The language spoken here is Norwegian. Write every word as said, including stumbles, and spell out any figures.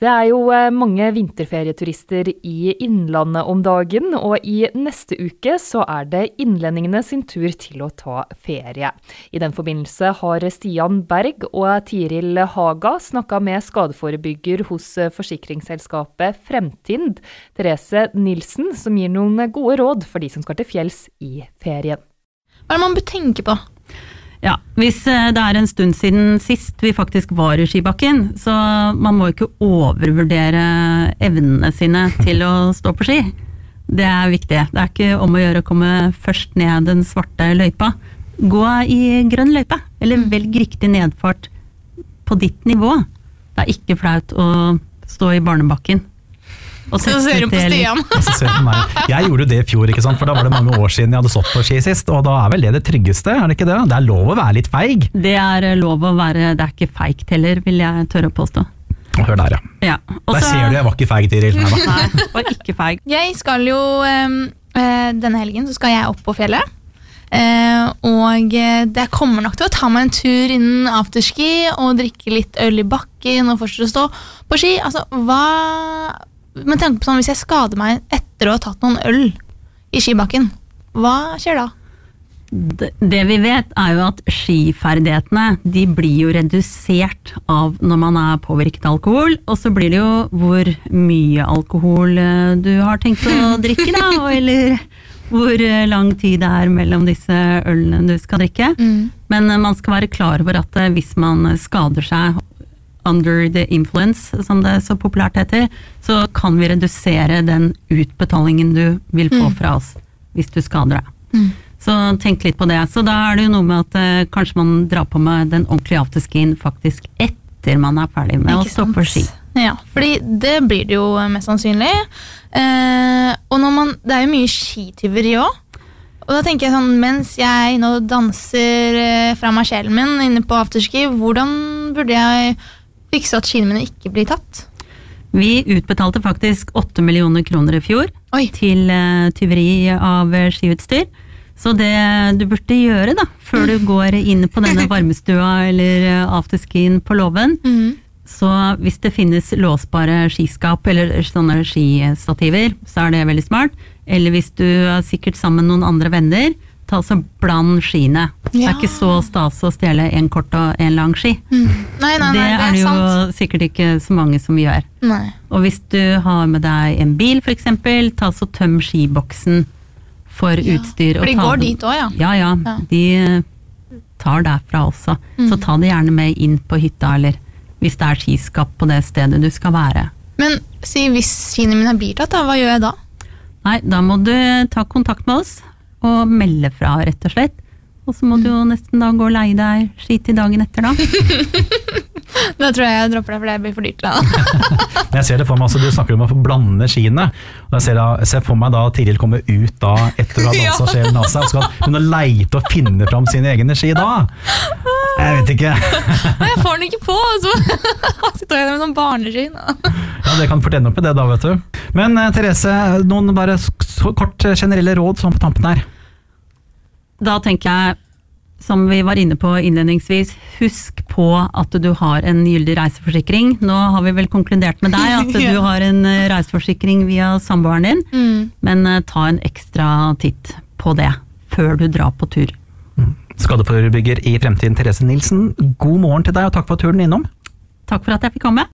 Det er jo mange vinterferieturister i innlandet om dagen, og i neste uke så er det innlendingene sin tur til å ta ferie. I den forbindelse har Stian Berg og Tiril Haga snakket med skadeforebygger hos forsikringsselskapet Fremtind, Therese Nilsen, som gir noen gode råd for de som skal til fjells i ferien. Hva er det man bør tenke på? Ja, hvis det er en stund siden sist vi faktisk var i skibakken, så man må ikke overvurdere evnene sine til å stå på ski. Det er viktig. Det er ikke om å gjøre å komme først ned den svarte løypa. Gå i grønn løype, eller velg riktig nedfart på ditt nivå. Det er ikke flaut å stå i barnebakken. Og så ser du på Stian. Jeg gjorde det i fjor, ikke sant? For da var det mange år siden jeg hadde stått på ski sist, og da er vel det det tryggeste, er det ikke det? Det er lov å være litt feig. Det er lov å være, det er ikke feigt heller, vil jeg tørre å påstå. Hør der, ja. Ja. Også, der ser du, jeg var ikke feig, Tiril. Nei, var ikke feig. Jeg skal jo, øh, denne helgen så skal jeg opp på fjellet, øh, og det kommer nok til å ta meg en tur innen afterski, og drikke litt øl i bakken, og fortsette å stå på ski. Altså, hva... Men tenk på sånn, hvis jeg skader meg etter å ha tatt noen øl i skibakken, hva skjer da? Det, det vi vet er jo at skiferdighetene, de blir jo redusert av når man er påvirket av alkohol, og så blir det jo hvor mye alkohol du har tenkt å drikke da, eller hvor lang tid det er mellom disse ølene du skal drikke. Mm. Men man skal være klar over at hvis man skader seg under the influence, som det så populært heter, så kan vi redusere den utbetalingen du vil få mm. fra oss hvis du skader deg. Mm. Så tenk litt på det. Så da er det jo noe med at eh, kanskje man drar på med den ordentlige afterskien faktisk etter man er ferdig med Ikke å stå på ski. Ja, fordi det blir det jo mest sannsynlig. Eh, og når man, det er jo mye skityveri også. Og da tenker jeg sånn, mens jeg nå danser eh, fra meg sjelen min inne på afterski, hvordan burde jeg fikse at skiene mine ikke blir tatt? Vi utbetalte faktisk åtte millioner kroner i fjor Oi. til uh, tyveri av uh, skiutstyr. Så det du burde gjøre da, før du går inn på denne varmestua eller uh, afterskien på låven, mm. så hvis det finnes låsbare skiskap eller sånne skistativer, så er det veldig smart. Eller hvis du er sikkert sammen med noen andre venner, ta så bland skiene. Ja. Det er ikke så stas å stjele en kort og en lang ski. Mm. Nei, nei, nei, det, det er, er det jo sant. Sikkert ikke så mange som gjør. Nei. Og hvis du har med deg en bil for eksempel, ta så tøm skiboksen for ja. utstyr. For de og ta går den. dit også, ja. Ja, ja. ja. De tar derfra også. Mm. Så ta det gjerne med inn på hytta, eller hvis det er skiskap på det stedet du skal være. Men si hvis skiene mine blir tatt, da, hva gjør jeg da? Nei, da må du ta kontakt med oss og melde fra, rett og slett. Og så må du jo nesten da gå og leie deg ski til dagen etter da. Da tror jeg jeg dropper det, for det blir for dyrt da. Men jeg ser det for meg, altså, du snakker om å få blande skiene. Og jeg ser, da, jeg ser for meg da Tiril kommer ut da etter å ha danset sjelen av seg, og skal hun leite og finne fram sine egne ski da. Jeg vet ikke. Nei, jeg får den ikke på, så sitter jeg med noen barneski. Ja, det kan fortelle opp med det da, vet du. Men Therese, noen bare kort generelle råd sånn på tampen her. Da tenker jeg, som vi var inne på innledningsvis, husk på at du har en gyldig reiseforsikring. Nå har vi vel konkludert med deg at du har en reiseforsikring via samboeren din, mm. men ta en ekstra titt på det før du drar på tur. Mm. Skadeforebygger i Fremtiden, Therese Nilsen, god morgen til deg og takk for turen innom. Takk for at jeg fikk komme.